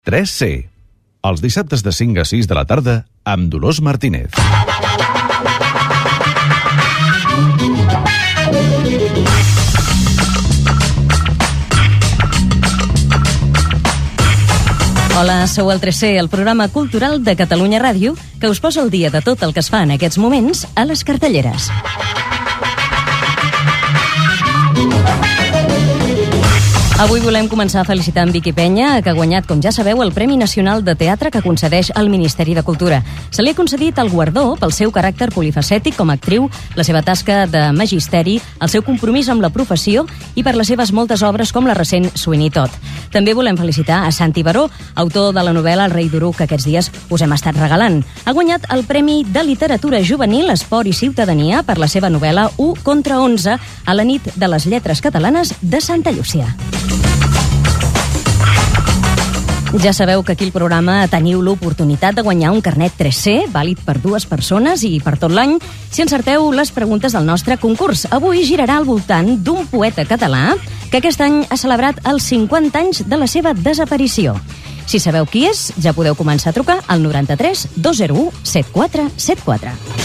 3C. Els dissabtes de 5 a 6 de la tarda amb Dolors Martínez. Hola, sou el 3C, el programa cultural de Catalunya Ràdio, que us posa al dia de tot el que es fa en aquests moments a les cartelleres. Avui volem començar felicitant Vicky Peña, que ha guanyat, com ja sabeu, el Premi Nacional de Teatre que concedeix el Ministeri de Cultura. Se li ha concedit el guardó pel seu caràcter polifacètic com a actriu, la seva tasca de magisteri, el seu compromís amb la professió i per les seves moltes obres com la recent Sweeney Todd. També volem felicitar a Santi Baró, autor de la novel·la El rei d'Uruk, que aquests dies us hem estat regalant. Ha guanyat el Premi de Literatura Juvenil, Esport i Ciutadania per la seva novel·la 1 contra 11 a la nit de les lletres catalanes de Santa Llúcia. Ja sabeu que aquí al programa teniu l'oportunitat de guanyar un carnet 3C, vàlid per 2 persones i per tot l'any, si encerteu les preguntes del nostre concurs. Avui girarà al voltant d'un poeta català que aquest any ha celebrat els 50 anys de la seva desaparició. Si sabeu qui és, ja podeu començar a trucar al 93 201 7474.